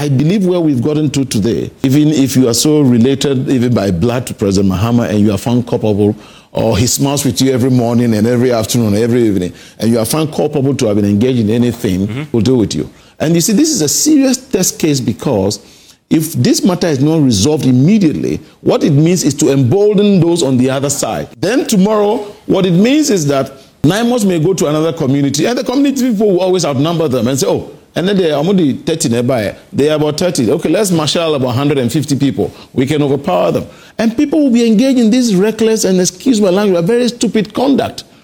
I believe where we've gotten to today, even if you are so related, even by blood, to President Mahama, and you are found culpable, or he smiles with you every morning and every afternoon and every evening, and you are found culpable to have been engaged in anything, we'll deal with you. And you see, this is a serious test case, because if this matter is not resolved immediately, what it means is to embolden those on the other side. Then tomorrow, what it means is that NIMOS may go to another community, and the community people will always outnumber them and say, oh, and then they are only 30 nearby. They are about 30. Okay, let's marshal about 150 people. We can overpower them. And people will be engaged in this reckless and, excuse my language, very stupid conduct.